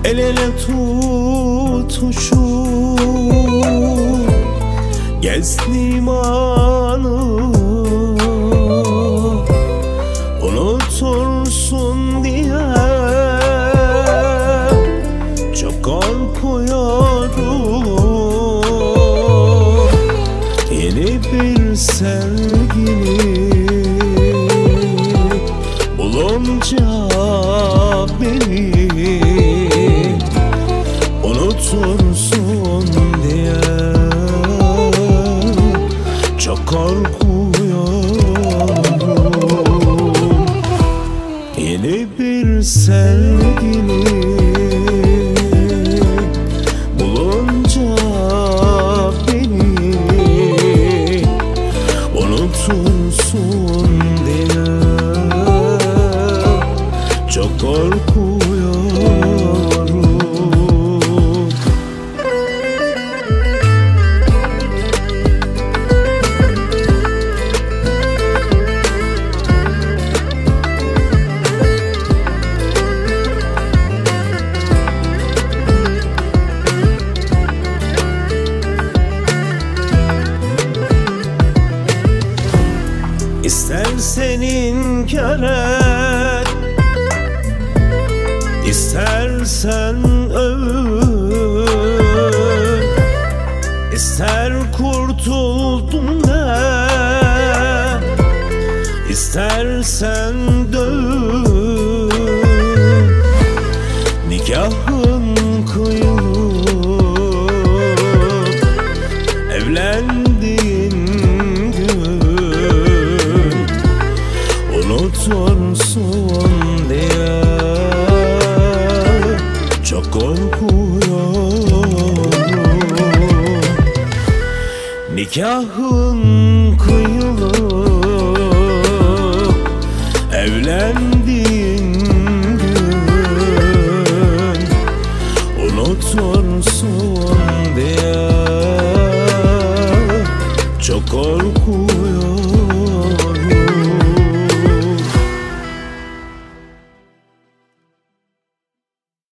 El ele tutuşup gez limanı, unutursun diye çok korkuyorum. Yeni bir sevgili bulunca beni unutursun diye çok korkuyorum. Yeni bir sevgili bulunca beni unutursun diye çok korkuyorum. İstersen inkar et, İstersen öv, İster kurtuldum de, İstersen döv. Nikahın kıyılıp evlendiğin gün unutursun diye çok korkuyorum. Nikahın kıyılıp evlendiğin gün unutursun